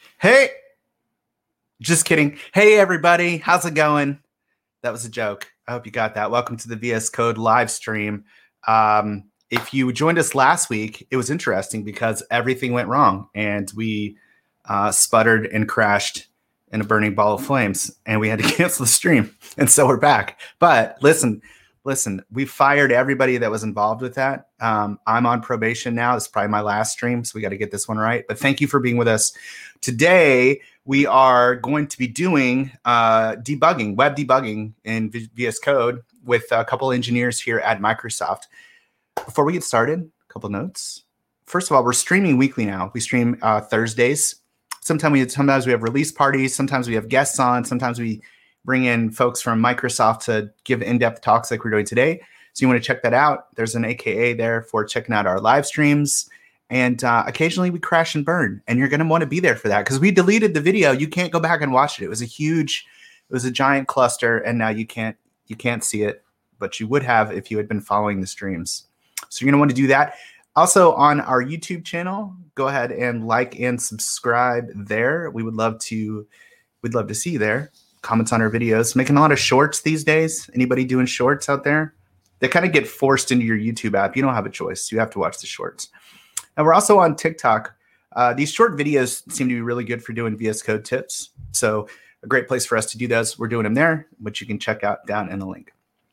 Hey, just kidding. Hey, everybody. How's it going? That was a joke. I hope you got that. Welcome to the VS Code live stream. If you joined us last week, it was interesting because everything went wrong and we sputtered and crashed in a burning ball of flames and we had to cancel the stream. And so we're back. But listen, we fired everybody that was involved with that. I'm on probation now. This is probably my last stream, so we got to get this one right. But thank you for being with us. Today, we are going to be doing debugging, web debugging in VS Code with a couple engineers here at Microsoft. Before we get started, a couple notes. First of all, we're streaming weekly now. We stream Thursdays. Sometimes we have release parties. Sometimes we have guests on. Sometimes we bring in folks from Microsoft to give in-depth talks like we're doing today. So you want to check that out. There's an AKA there for checking out our live streams. And occasionally we crash and burn. And you're going to want to be there for that because we deleted the video. You can't go back and watch it. It was a giant cluster. And now you can't see it, but you would have if you had been following the streams. So you're going to want to do that. Also on our YouTube channel, go ahead and like and subscribe there. We'd love to see you there. Comments on our videos. Making a lot of shorts these days. Anybody doing shorts out there? They kind of get forced into your YouTube app. You don't have a choice. You have to watch the shorts. And we're also on TikTok. These short videos seem to be really good for doing VS Code tips. So a great place for us to do those. We're doing them there, which you can check out down in the link.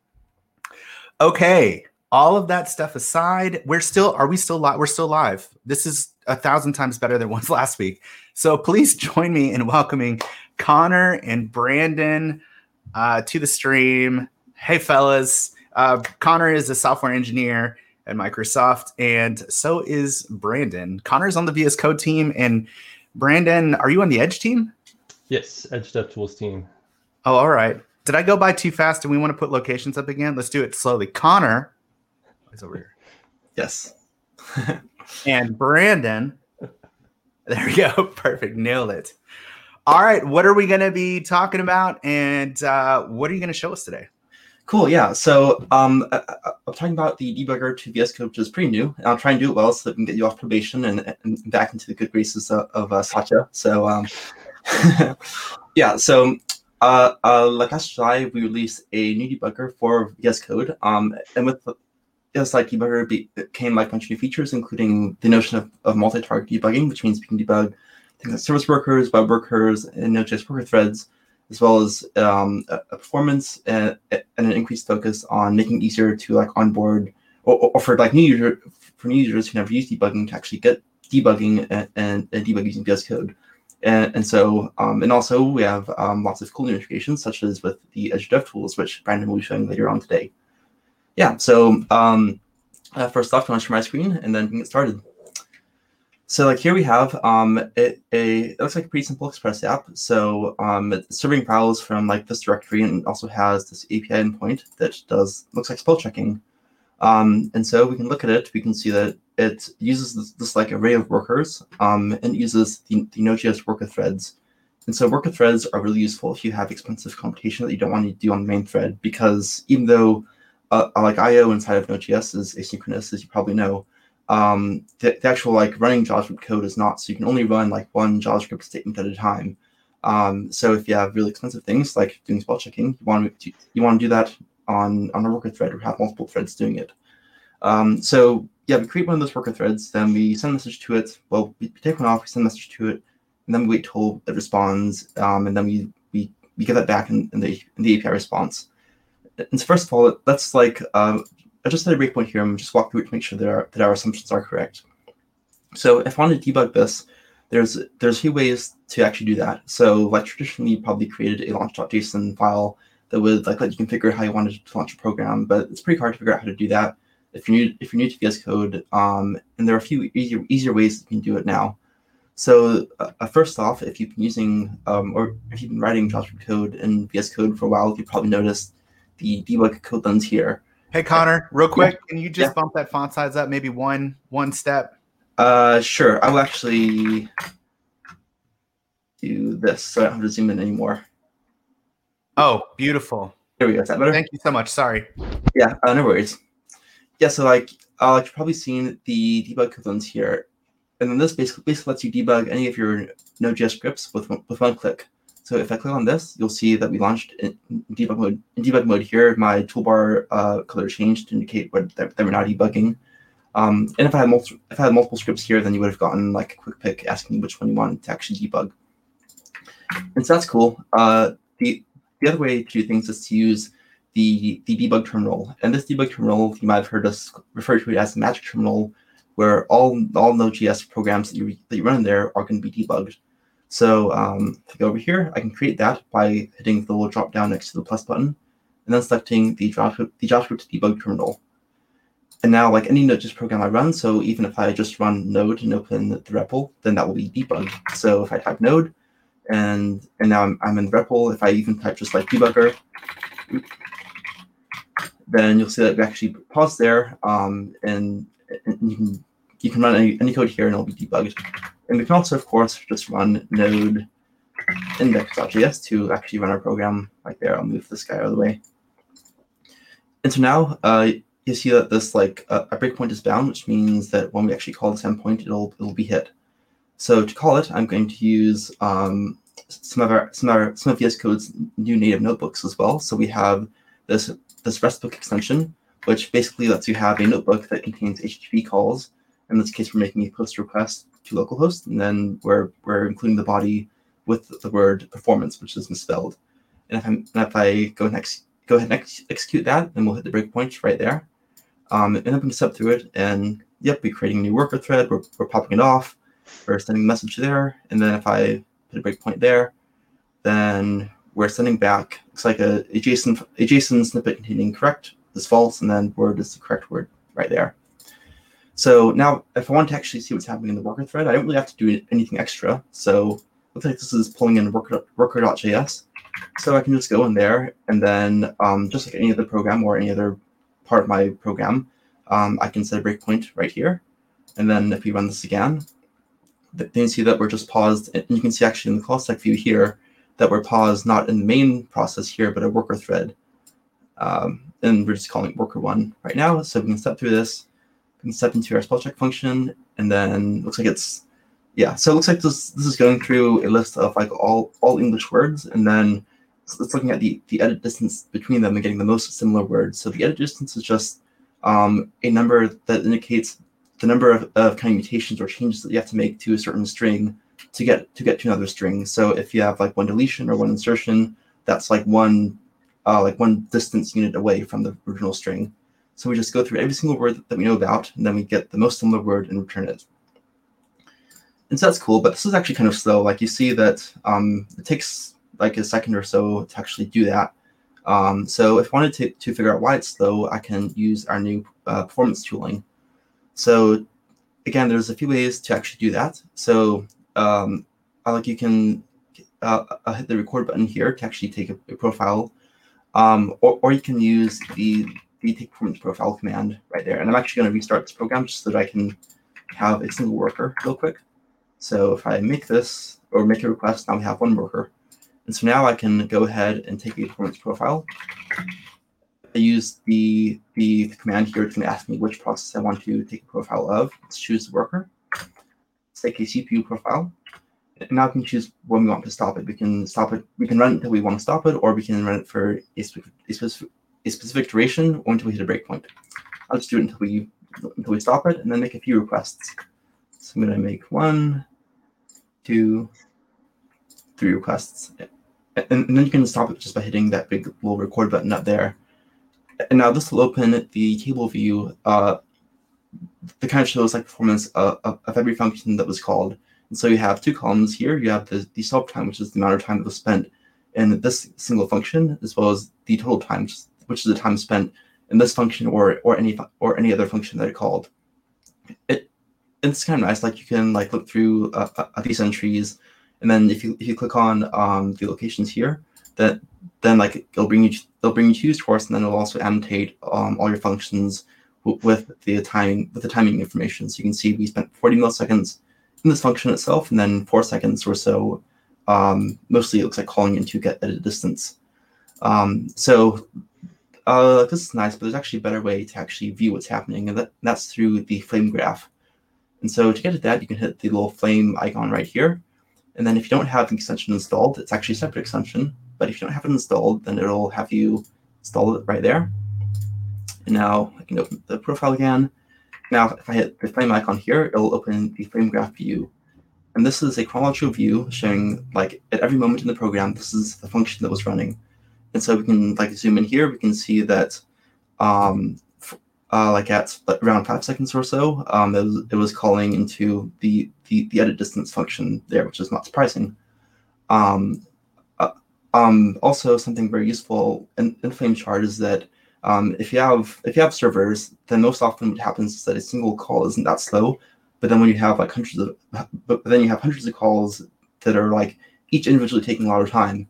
Okay. All of that stuff aside, we're still live? We're still live. This is 1,000 times better than was last week. So please join me in welcoming Connor and Brandon to the stream. Hey, fellas. Connor is a software engineer at Microsoft, and so is Brandon. Connor's on the VS Code team, and Brandon, are you on the Edge team? Yes, Edge DevTools team. Oh, all right. Did I go by too fast? Do we want to put locations up again? Let's do it slowly. Connor is over here. Yes. And Brandon. There we go. Perfect. Nailed it. All right. What are we going to be talking about, and what are you going to show us today? Cool. Yeah. So I'm talking about the debugger to VS Code, which is pretty new. And I'll try and do it well so that we can get you off probation and back into the good graces of Satya. So yeah. So like last July, we released a new debugger for VS Code. And with this like debugger came like a bunch of new features, including the notion of multi-target debugging, which means we can debug things like service workers, web workers, and Node.js worker threads, as well as a performance and an increased focus on making it easier to like onboard or for like new users who never use debugging to actually get debugging and debug using VS Code. And so also we have lots of cool new integrations, such as with the Edge DevTools, which Brandon will be showing later on today. Yeah, so first off, I'm going to share my screen and then we can get started. So like here we have it looks like a pretty simple Express app. So it's serving files from like this directory and also has this API endpoint that looks like spell checking. And so we can look at it. We can see that it uses this like array of workers and it uses the Node.js worker threads. And so worker threads are really useful if you have expensive computation that you don't want to do on the main thread, because even though like I/O inside of Node.js is asynchronous, as you probably know, the actual like running JavaScript code is not. So you can only run like one JavaScript statement at a time. So if you have really expensive things like doing spell checking, you want to do that on a worker thread or have multiple threads doing it. So yeah, we create one of those worker threads, then we send a message to it. Well, we take one off, we send a message to it, and then we wait till it responds, and then we get that back in the API response. And so first of all, let's like I just set a breakpoint here and just walk through it to make sure that our assumptions are correct. So if I want to debug this, there's a few ways to actually do that. So like traditionally, you probably created a launch.json file that would like let you configure how you wanted to launch a program, but it's pretty hard to figure out how to do that if you're new to VS Code. And there are a few easier ways that you can do it now. So first off, if you've been using or if you've been writing JavaScript code in VS Code for a while, you've probably noticed the debug code lens here. Hey, Connor, real quick, can you just bump that font size up maybe one step? Sure. I will actually do this so I don't have to zoom in anymore. Oh, beautiful. There we go. Is that better? Thank you so much. Sorry. Yeah, no worries. Yeah, so like you've probably seen the debug code lens here. And then this basically lets you debug any of your Node.js scripts with one click. So if I click on this, you'll see that we launched in debug mode. In debug mode here, my toolbar color changed to indicate that we're now debugging. And if I had multiple scripts here, then you would have gotten like a quick pick asking which one you wanted to actually debug. And so that's cool. The other way to do things is to use the debug terminal. And this debug terminal, you might have heard us refer to it as the magic terminal, where all Node.js programs that you run in there are going to be debugged. So if I go over here, I can create that by hitting the little drop down next to the plus button, and then selecting the JavaScript debug terminal. And now, like any Node.js program I run, so even if I just run Node and open the REPL, then that will be debugged. So if I type Node, and now I'm in the REPL, if I even type just like debugger, then you'll see that we actually pause there, and you can run any code here and it'll be debugged. And we can also, of course, just run node index.js to actually run our program right there. I'll move this guy out of the way. And so now you see that this a breakpoint is bound, which means that when we actually call this endpoint, it'll be hit. So to call it, I'm going to use some of VS Code's new native notebooks as well. So we have this RESTbook extension, which basically lets you have a notebook that contains HTTP calls. In this case, we're making a post request to localhost, and then we're including the body with the word performance, which is misspelled. And if I go ahead and execute that, then we'll hit the breakpoint right there. And then we can step through it, and yep, we're creating a new worker thread. We're popping it off. We're sending a message there, and then if I put a breakpoint there, then we're sending back, looks like a JSON snippet containing correct is false, and then word is the correct word right there. So now, if I want to actually see what's happening in the worker thread, I don't really have to do anything extra. So looks like this is pulling in worker.js. So I can just go in there, and then just like any other program or any other part of my program, I can set a breakpoint right here. And then if we run this again, then you see that we're just paused. And you can see actually in the call stack view here that we're paused not in the main process here, but a worker thread. And we're just calling it worker1 right now. So we can step through this. We can step into our spell check function, and then looks like it's, yeah. So it looks like this is going through a list of like all English words, and then it's looking at the edit distance between them and getting the most similar words. So the edit distance is just a number that indicates the number of kind of mutations or changes that you have to make to a certain string to get to another string. So if you have like one deletion or one insertion, that's like one distance unit away from the original string. So we just go through every single word that we know about, and then we get the most similar word and return it. And so that's cool, but this is actually kind of slow. Like you see that it takes like a second or so to actually do that. So if I wanted to figure out why it's slow, I can use our new performance tooling. So again, there's a few ways to actually do that. So you can hit the record button here to actually take a profile, or you can use the take performance profile command right there. And I'm actually going to restart this program just so that I can have a single worker real quick. So if I make this or make a request, now we have one worker. And so now I can go ahead and take a performance profile. I use the command here. It's going to ask me which process I want to take a profile of. Let's choose the worker. Let's take a CPU profile. And now we can choose when we want to stop it. We can stop it. We can run it until we want to stop it, or we can run it for a specific duration or until we hit a breakpoint. I'll just do it until we stop it, and then make a few requests. So I'm going to make 1, 2, 3 requests, and then you can stop it just by hitting that big little record button up there. And now this will open the table view that kind of shows like performance of every function that was called. And so you have two columns here. You have the stop time, which is the amount of time that was spent in this single function, as well as the total time, which is the time spent in this function or any other function that it called. It's kind of nice. Like you can like look through these entries, and then if you click on the locations here, then like they'll bring you to use course, and then it'll also annotate all your functions with the timing information. So you can see we spent 40 milliseconds in this function itself, and then 4 seconds or so. Mostly it looks like calling into get edit distance. So this is nice, but there's actually a better way to actually view what's happening, and that's through the flame graph. And so to get to that, you can hit the little flame icon right here. And then if you don't have the extension installed, it's actually a separate extension. But if you don't have it installed, then it'll have you install it right there. And now I can open the profile again. Now, if I hit the flame icon here, it'll open the flame graph view. And this is a chronological view showing, like, at every moment in the program, this is the function that was running. And so we can, like, zoom in here. We can see that, like, at around 5 seconds or so, it was calling into the edit distance function there, which is not surprising. Also, something very useful in FlameChart is that if you have servers, then most often what happens is that a single call isn't that slow. But then when you have like hundreds of calls that are like each individually taking a lot of time,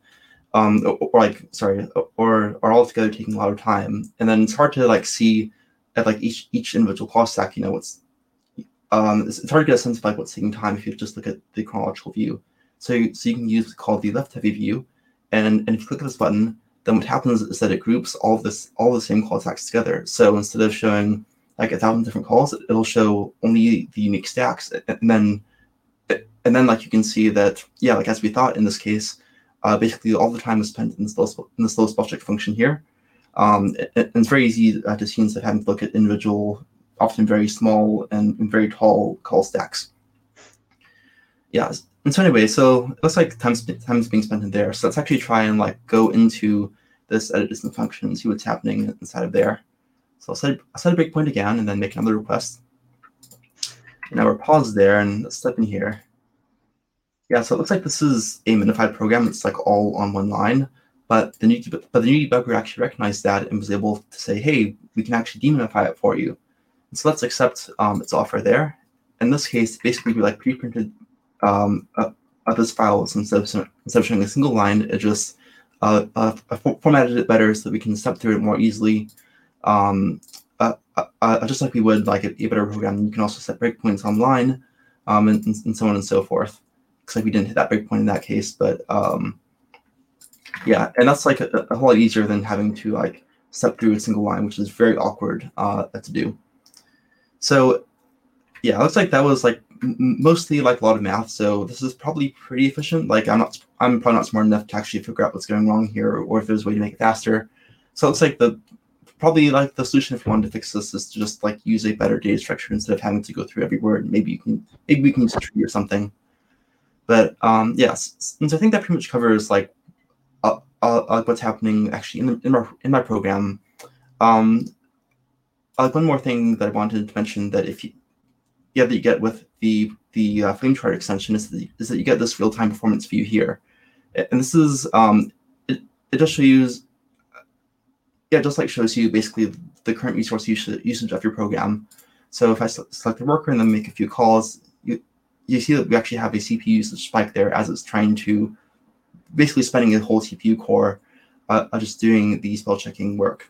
or all together taking a lot of time, and then it's hard to like see at like each individual call stack, what's it's hard to get a sense of like what's taking time if you just look at the chronological view. So you can use what's called the left heavy view, and if you click this button, then what happens is that it groups all the same call stacks together. So instead of showing like 1,000 different calls, it'll show only the unique stacks, and then like you can see that, yeah, like as we thought in this case, basically all the time is spent in this little spell check function here. And it's very easy to see instead of having to look at individual, often very small and very tall call stacks. Yeah, and so anyway, so it looks like time's being spent in there. So let's actually try and like go into this edit distance function and see what's happening inside of there. So I'll set a breakpoint again and then make another request. And now we're paused there and let's step in here. Yeah, so it looks like this is a minified program. It's like all on one line, but the new debugger actually recognized that and was able to say, hey, we can actually deminify it for you. And so let's accept its offer there. In this case, basically we like pre-printed this file. So instead of showing a single line, it just formatted it better so that we can step through it more easily. Just like we would like a better program, you can also set breakpoints online, and so on and so forth. Looks like we didn't hit that breakpoint in that case, but yeah, and that's like a whole lot easier than having to like step through a single line, which is very awkward to do. So yeah, it looks like that was like mostly like a lot of math. So this is probably pretty efficient. Like I'm probably not smart enough to actually figure out what's going wrong here, or if there's a way to make it faster. So it looks like probably like the solution if you wanted to fix this is to just like use a better data structure instead of having to go through every word. Maybe we can use a tree or something. But yes, and so I think that pretty much covers like what's happening actually in my program. Like one more thing that I wanted to mention that that you get with the FlameChart extension is that you get this real-time performance view here, and this is it just shows you basically the current resource usage of your program. So if I select the worker and then make a few calls, you see that we actually have a CPU usage spike there as it's trying to basically spending a whole CPU core just doing the spell checking work.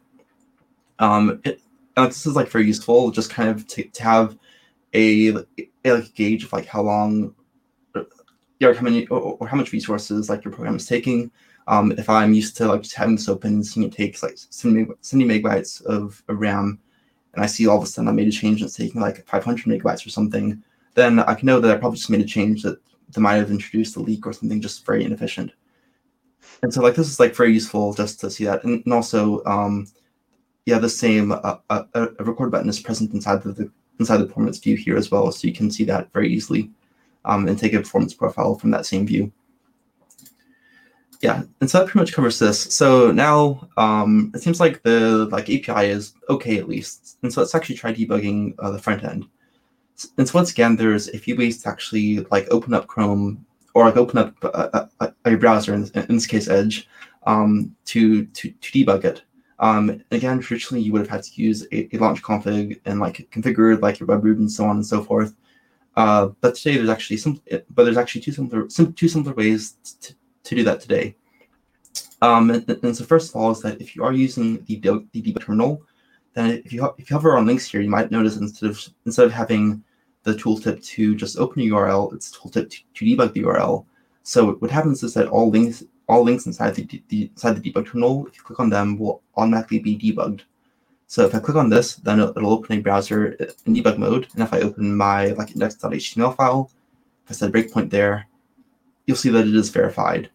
This is like very useful, just kind of to have a gauge of like how long, how many or how much resources like your program is taking. If I'm used to like just having this open and seeing it takes like 70 megabytes of RAM, and I see all of a sudden I made a change and it's taking like 500 megabytes or something, then I can know that I probably just made a change that might have introduced a leak or something just very inefficient. And so like this is like very useful just to see that, and also the same a record button is present inside the performance view here as well, so you can see that very easily and take a performance profile from that same view. Yeah, and so that pretty much covers this. So now it seems like the API is okay at least, and so let's actually try debugging the front end. And so once again, there's a few ways to actually like open up Chrome or like open up a browser, in this case Edge, to debug it. Again, traditionally you would have had to use a launch config and like configure like your web root and so on and so forth. But today there's actually two simpler ways to do that today. And so first of all is that if you are using the debug terminal, then if you hover on links here, you might notice instead of having the tooltip to just open a URL, it's tooltip to debug the URL. So what happens is that all links inside the debug terminal, if you click on them, will automatically be debugged. So if I click on this, then it'll open a browser in debug mode. And if I open my index.html file, if I set a breakpoint there, you'll see that it is verified.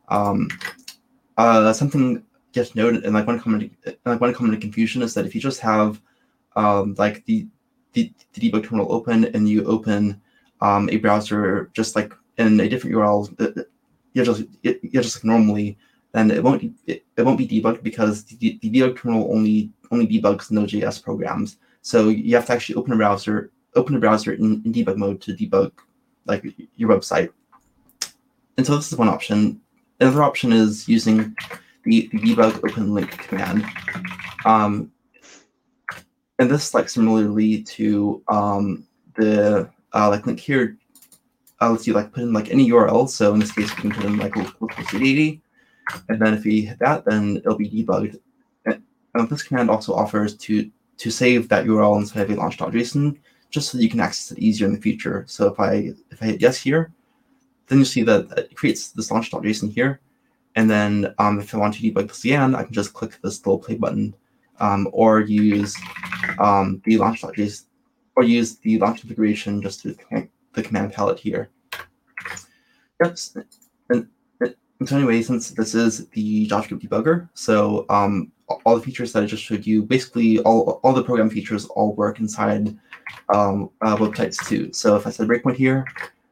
Something just noted, and one common confusion is that if you just have the debug terminal open and you open a browser just like in a different URL, you're just like normally, then it won't be debugged, because the debug terminal only debugs Node.js programs. So you have to actually open a browser in debug mode to debug like your website. And so this is one option. Another option is using the debug open link command. And this, like similarly to the link here, lets you put in any URL. So in this case, we can put in localhost 8080, and then if we hit that, then it'll be debugged. And this command also offers to save that URL inside of a launch.json, just so that you can access it easier in the future. So if I hit yes here, then you see that it creates this launch.json here. And then if I want to debug this again, I can just click this little play button, or use the launch.json, or use the launch configuration just through the command palette here. Yes. And so anyway, since this is the JavaScript debugger, so all the features that I just showed you, basically all the program features all work inside websites too. So if I set a breakpoint here,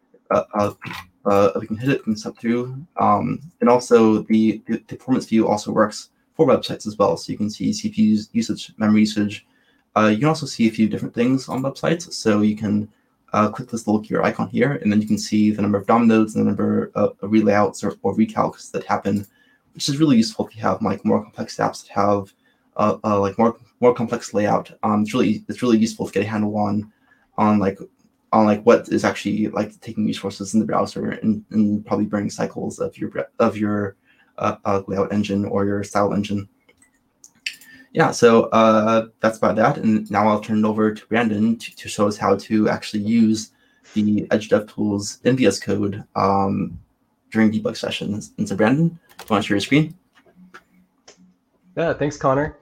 we can hit it, we can step through. And also the performance view also works for websites as well. So you can see CPU usage, memory usage. You can also see a few different things on websites. So you can click this little gear icon here, and then you can see the number of DOM nodes and the number of relayouts or recalcs that happen, which is really useful if you have more complex apps that have more complex layout. It's really useful to get a handle on what is actually taking resources in the browser and probably burning cycles of your layout engine or your style engine. Yeah, so that's about that. And now I'll turn it over to Brandon to show us how to actually use the Edge DevTools in VS Code during debug sessions. And so Brandon, do you want to share your screen? Yeah, thanks, Connor.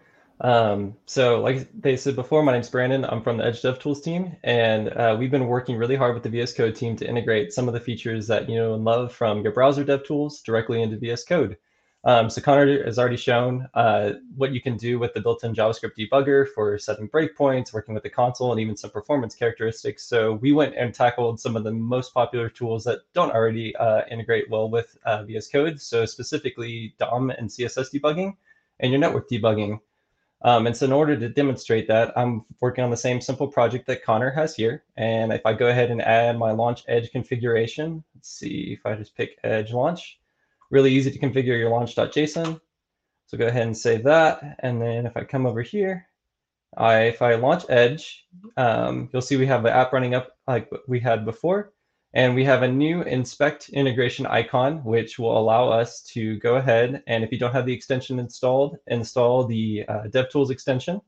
So like they said before, my name's Brandon. I'm from the Edge DevTools team, and we've been working really hard with the VS Code team to integrate some of the features that you know and love from your browser DevTools directly into VS Code. So Connor has already shown what you can do with the built-in JavaScript debugger for setting breakpoints, working with the console, and even some performance characteristics. So we went and tackled some of the most popular tools that don't already integrate well with VS Code. So specifically DOM and CSS debugging and your network debugging. And so in order to demonstrate that, I'm working on the same simple project that Connor has here. And if I go ahead and add my launch Edge configuration, let's see if I just pick Edge launch, really easy to configure your launch.json. So go ahead and save that. And then if I come over here, if I launch Edge, you'll see we have the app running up like we had before. And we have a new inspect integration icon, which will allow us to go ahead and if you don't have the extension installed, install the DevTools extension.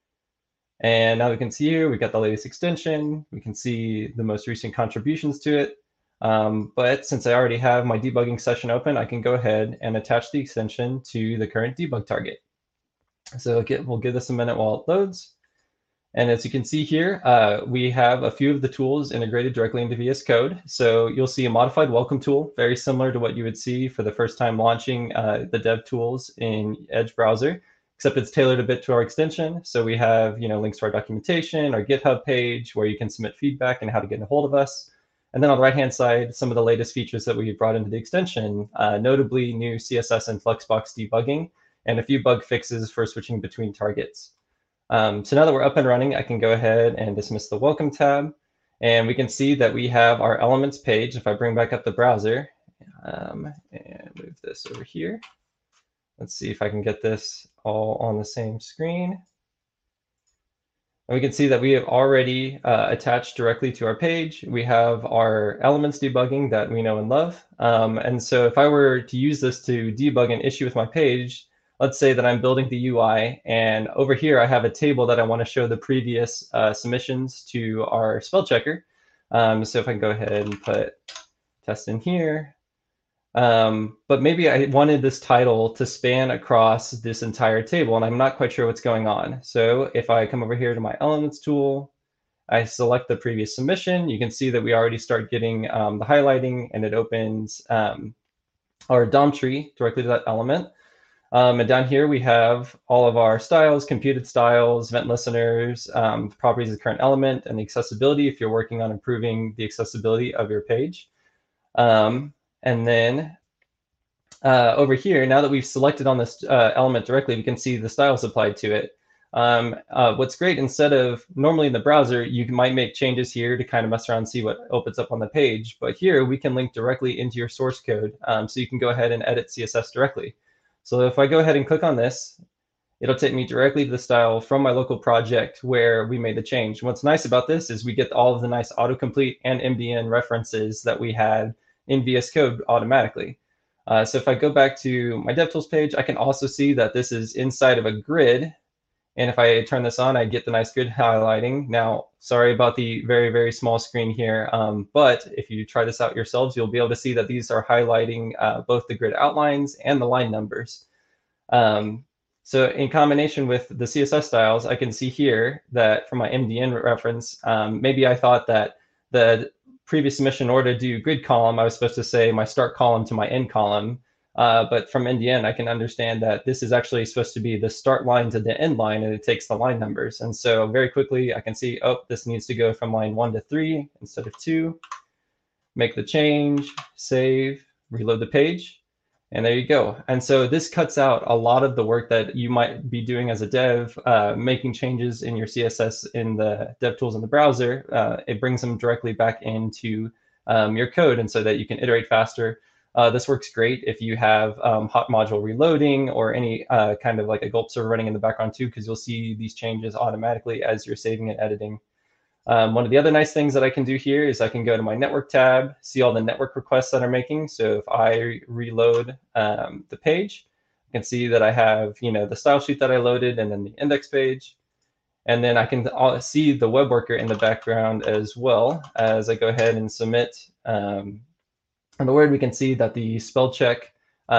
And now we can see here, we got the latest extension. We can see the most recent contributions to it. But since I already have my debugging session open, I can go ahead and attach the extension to the current debug target. So we'll give this a minute while it loads. And as you can see here, we have a few of the tools integrated directly into VS Code. So you'll see a modified welcome tool, very similar to what you would see for the first time launching the dev tools in Edge browser, except it's tailored a bit to our extension. So we have links to our documentation, our GitHub page, where you can submit feedback and how to get a hold of us. And then on the right-hand side, some of the latest features that we brought into the extension, notably new CSS and Flexbox debugging, and a few bug fixes for switching between targets. So now that we're up and running, I can go ahead and dismiss the welcome tab. And we can see that we have our elements page. If I bring back up the browser and move this over here, let's see if I can get this all on the same screen. And we can see that we have already attached directly to our page. We have our elements debugging that we know and love. And so if I were to use this to debug an issue with my page, let's say that I'm building the UI, and over here I have a table that I want to show the previous submissions to our spell checker. So if I can go ahead and put test in here, But maybe I wanted this title to span across this entire table, and I'm not quite sure what's going on. So if I come over here to my Elements tool, I select the previous submission, you can see that we already start getting the highlighting, and it opens our DOM tree directly to that element. And down here, we have all of our styles, computed styles, event listeners, properties of the current element, and the accessibility if you're working on improving the accessibility of your page. And then over here, now that we've selected on this element directly, we can see the styles applied to it. What's great, instead of normally in the browser, you might make changes here to kind of mess around and see what opens up on the page. But here, we can link directly into your source code. So you can go ahead and edit CSS directly. So if I go ahead and click on this, it'll take me directly to the style from my local project where we made the change. What's nice about this is we get all of the nice autocomplete and MDN references that we had in VS Code automatically. So if I go back to my DevTools page, I can also see that this is inside of a grid. And if I turn this on, I get the nice grid highlighting. Now, sorry about the very, very small screen here, but if you try this out yourselves, you'll be able to see that these are highlighting both the grid outlines and the line numbers. So in combination with the CSS styles, I can see here that from my MDN reference, maybe I thought that the previous submission order to do grid column, I was supposed to say my start column to my end column. But from NDN, I can understand that this is actually supposed to be the start line to the end line, and it takes the line numbers. And so very quickly, I can see, oh, this needs to go from line 1 to 3 instead of 2. Make the change, save, reload the page, and there you go. And so this cuts out a lot of the work that you might be doing as a dev, making changes in your CSS in the DevTools in the browser. It brings them directly back into your code, and so that you can iterate faster. This works great if you have hot module reloading or any kind of like a gulp server running in the background too, because you'll see these changes automatically as you're saving and editing. One of the other nice things that I can do here is I can go to my network tab, see all the network requests that I'm making. So if I reload the page, I can see that I have, the style sheet that I loaded and then the index page. And then I can see the web worker in the background as well as I go ahead and submit. On the Word, we can see that the spell check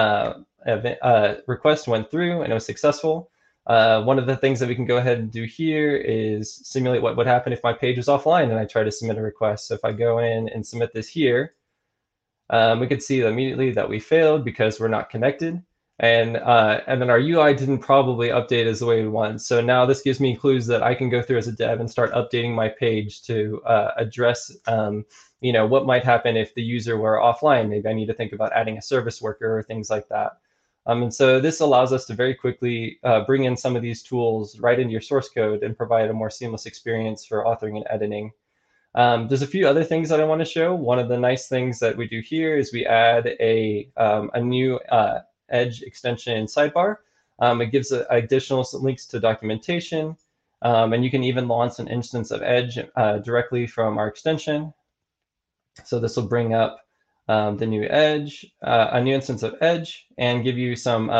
request went through and it was successful. One of the things that we can go ahead and do here is simulate what would happen if my page was offline and I try to submit a request. So if I go in and submit this here, we can see immediately that we failed because we're not connected. And then our UI didn't probably update as the way we want. So now this gives me clues that I can go through as a dev and start updating my page to address what might happen if the user were offline. Maybe I need to think about adding a service worker or things like that. And so this allows us to very quickly bring in some of these tools right into your source code and provide a more seamless experience for authoring and editing. There's a few other things that I want to show. One of the nice things that we do here is we add a new Edge extension sidebar. It gives additional links to documentation, and you can even launch an instance of Edge directly from our extension. So this will bring up the new Edge, a new instance of Edge, and give you some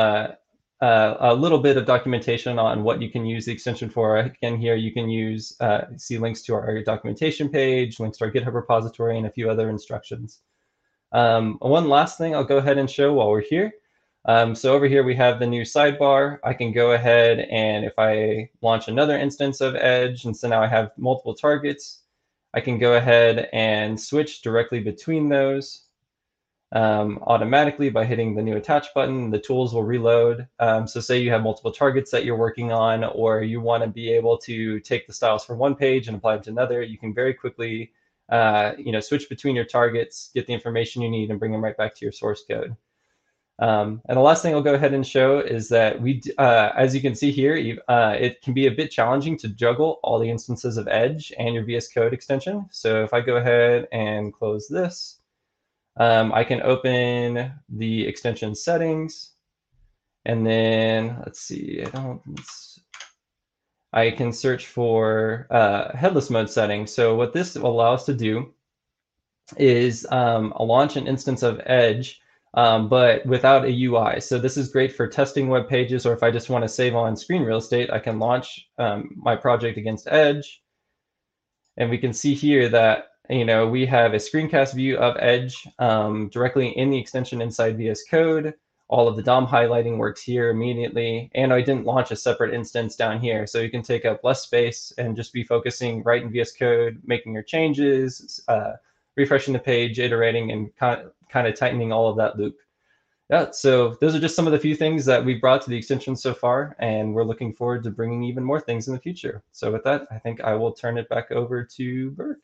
a little bit of documentation on what you can use the extension for. Again, here you can use see links to our documentation page, links to our GitHub repository, and a few other instructions. One last thing I'll go ahead and show while we're here. So over here we have the new sidebar. I can go ahead and if I launch another instance of Edge, and so now I have multiple targets, I can go ahead and switch directly between those automatically by hitting the new attach button. The tools will reload. So say you have multiple targets that you're working on, or you want to be able to take the styles from one page and apply them to another, you can very quickly switch between your targets, get the information you need, and bring them right back to your source code. And the last thing I'll go ahead and show is that as you can see here, it can be a bit challenging to juggle all the instances of Edge and your VS Code extension. So if I go ahead and close this, I can open the extension settings, and then let's see, I can search for headless mode settings. So what this will allow us to do is launch an instance of Edge, but without a UI. So this is great for testing web pages, or if I just want to save on screen real estate, I can launch my project against Edge. And we can see here that we have a screencast view of Edge directly in the extension inside VS Code. All of the DOM highlighting works here immediately. And I didn't launch a separate instance down here. So you can take up less space and just be focusing right in VS Code, making your changes, refreshing the page, iterating, and kind of tightening all of that loop. Yeah, so those are just some of the few things that we've brought to the extension so far, and we're looking forward to bringing even more things in the future. So with that, I think I will turn it back over to Burke.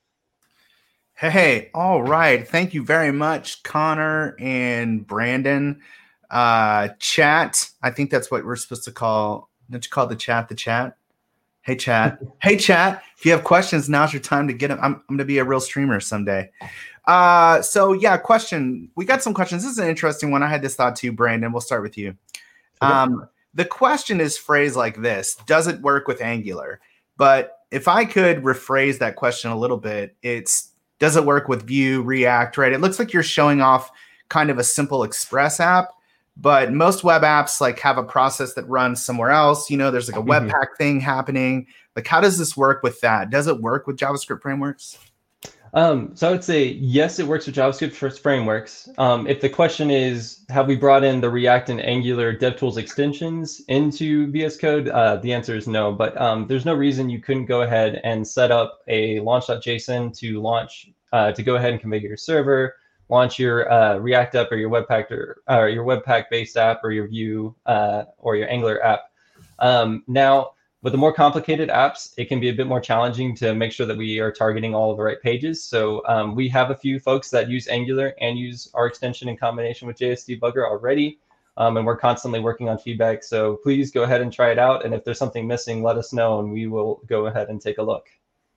Hey, all right. Thank you very much, Connor and Brandon. Chat, I think that's what we're supposed to call. Don't you call the chat the chat? Hey, chat. Hey, chat. If you have questions, now's your time to get them. I'm going to be a real streamer someday. So, yeah, question. We got some questions. This is an interesting one. I had this thought too, Brandon. We'll start with you. Okay. The question is phrased like this. Does it work with Angular? But if I could rephrase that question a little bit, it's, does it work with Vue, React, right? It looks like you're showing off kind of a simple Express app, but most web apps like have a process that runs somewhere else. There's like a Webpack thing happening. Like, how does this work with that? Does it work with JavaScript frameworks? So I would say, yes, it works with JavaScript frameworks. If the question is, have we brought in the React and Angular DevTools extensions into VS Code? The answer is no, but there's no reason you couldn't go ahead and set up a launch.json to launch, to go ahead and configure your server, launch your React app or your Webpack or your Webpack-based app or your Vue or your Angular app. Now, with the more complicated apps, it can be a bit more challenging to make sure that we are targeting all of the right pages. So we have a few folks that use Angular and use our extension in combination with JS Debugger already. And we're constantly working on feedback. So please go ahead and try it out. And if there's something missing, let us know and we will go ahead and take a look.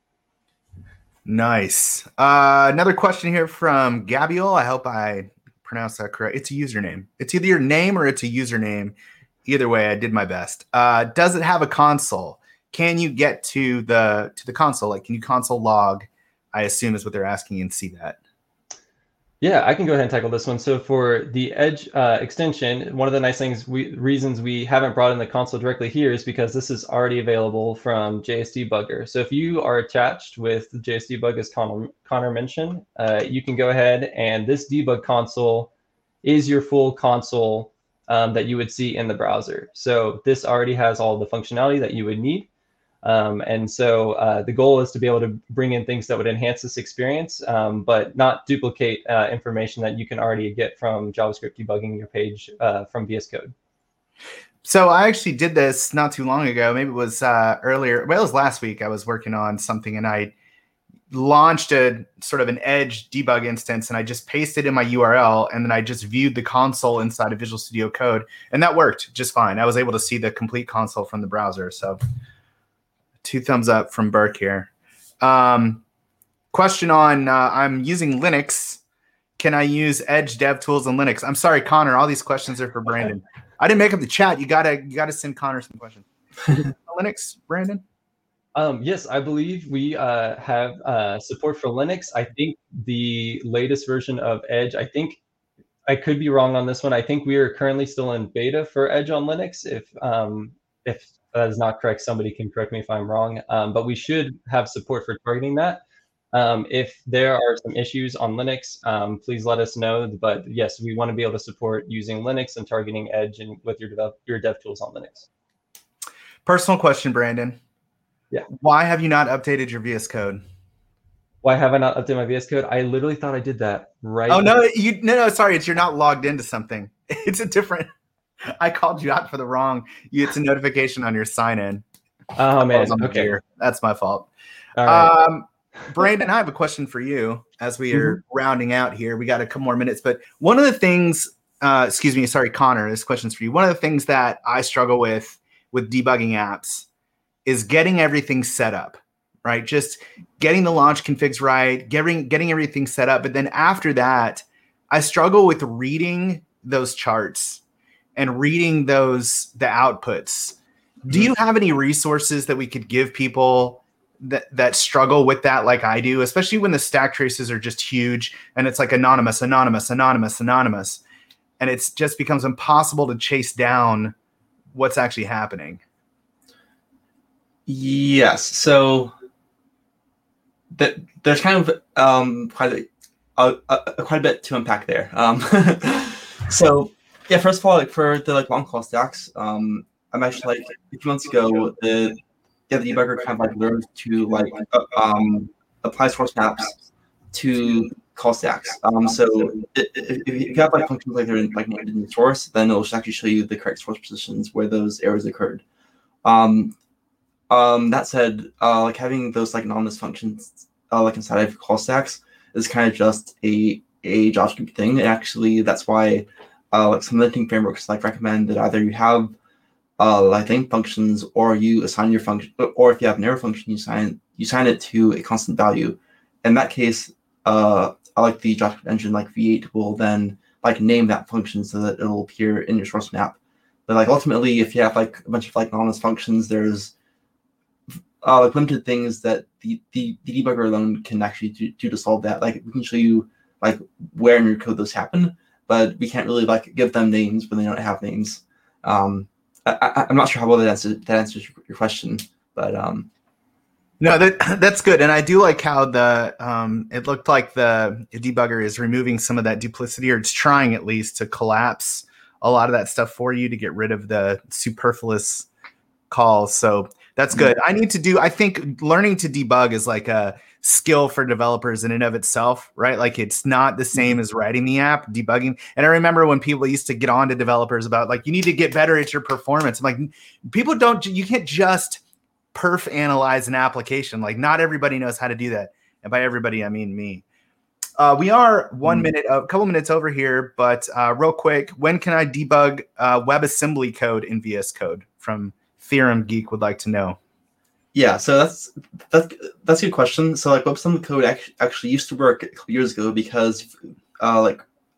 Nice. Another question here from Gabriel. I hope I pronounced that correct. It's a username. It's either your name or it's a username. Either way, I did my best. Does it have a console? Can you get to the console? Like, can you console log? I assume is what they're asking, and see that. Yeah, I can go ahead and tackle this one. So for the Edge extension, one of the nice reasons we haven't brought in the console directly here is because this is already available from JS Debugger. So if you are attached with JS Debug, as Connor mentioned, you can go ahead and this debug console is your full console that you would see in the browser. So this already has all the functionality that you would need. And so the goal is to be able to bring in things that would enhance this experience, but not duplicate information that you can already get from JavaScript debugging your page from VS Code. So I actually did this not too long ago. Maybe it was earlier. Well, it was last week. I was working on something and I launched a sort of an Edge debug instance and I just pasted in my URL and then I just viewed the console inside of Visual Studio Code and that worked just fine. I was able to see the complete console from the browser. So 2 thumbs up from Burke here. Question on, I'm using Linux. Can I use Edge DevTools on Linux? I'm sorry, Connor, all these questions are for Brandon. I didn't make up the chat. You gotta send Connor some questions. Linux, Brandon? Yes, I believe we have support for Linux. I think the latest version of Edge, I could be wrong on this one. I think we are currently still in beta for Edge on Linux. If that is not correct, somebody can correct me if I'm wrong. But we should have support for targeting that. If there are some issues on Linux, please let us know. But yes, we want to be able to support using Linux and targeting Edge and with your DevTools on Linux. Personal question, Brandon. Yeah. Why have you not updated your VS Code? Why have I not updated my VS Code? I literally thought I did that right. Oh no, no, sorry, you're not logged into something. It's a different. I called you out for the wrong. It's a notification on your sign in. Oh man, okay, that's my fault. All right. Brandon, I have a question for you as we are rounding out here. We got a couple more minutes, but one of the things, Connor, this question's for you. One of the things that I struggle with debugging apps is getting everything set up, right? Just getting the launch configs right, getting everything set up. But then after that, I struggle with reading those charts and reading the outputs. Do you have any resources that we could give people that struggle with that like I do, especially when the stack traces are just huge and it's like anonymous, and it just becomes impossible to chase down what's actually happening? Yes. So there's kind of quite a bit to unpack there. So yeah, first of all, like for the like long call stacks, I'm actually like a few months ago the debugger kind of like learned to like apply source maps to call stacks. So if you have like functions like they're like named in the source, then it'll actually show you the correct source positions where those errors occurred. That said, like having those like anonymous functions like inside of call stacks is kind of just a JavaScript thing. And actually, that's why like some linting frameworks like recommend that either you have like link functions, or you assign your function, or if you have an error function, you assign it to a constant value. In that case, like the JavaScript engine like V8 will then like name that function so that it'll appear in your source map. But like ultimately, if you have like a bunch of like anonymous functions, there's like limited things that the debugger alone can actually do to solve that. Like we can show you like where in your code those happen, but we can't really like give them names when they don't have names. I'm not sure how well that answers your question, but no, that's good, and I do like how the it looked like the debugger is removing some of that duplicity, or it's trying at least to collapse a lot of that stuff for you to get rid of the superfluous calls. So that's good. I think learning to debug is like a skill for developers in and of itself, right? Like it's not the same as writing the app, debugging. And I remember when people used to get on to developers about like, you need to get better at your performance. I'm like, you can't just perf analyze an application. Like not everybody knows how to do that. And by everybody, I mean me. We are a couple minutes over here, but real quick, when can I debug WebAssembly code in VS Code? From Theorem Geek would like to know. Yeah, so that's a good question. So like WebAssembly code actually used to work a couple years ago because a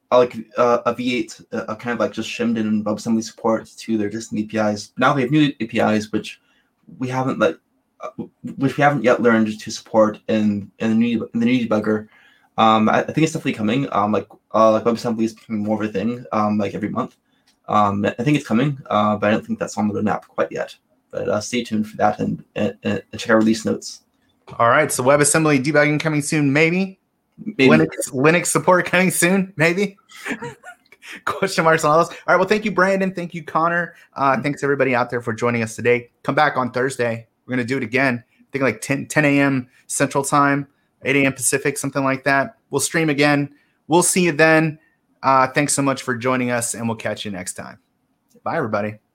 V8 kind of like just shimmed in WebAssembly support to their existing APIs. Now they have new APIs which we haven't yet learned to support in the new debugger. I think it's definitely coming. Like WebAssembly is becoming more of a thing like every month. I think it's coming, but I don't think that's on the roadmap quite yet. But stay tuned for that and check our release notes. All right, so WebAssembly debugging coming soon, maybe. Linux support coming soon, maybe. Question marks on all those. All right, well, thank you, Brandon. Thank you, Connor. Thanks everybody out there for joining us today. Come back on Thursday. We're gonna do it again. I think like 10 a.m. Central Time, 8 a.m. Pacific, something like that. We'll stream again. We'll see you then. Thanks so much for joining us, and we'll catch you next time. Bye, everybody.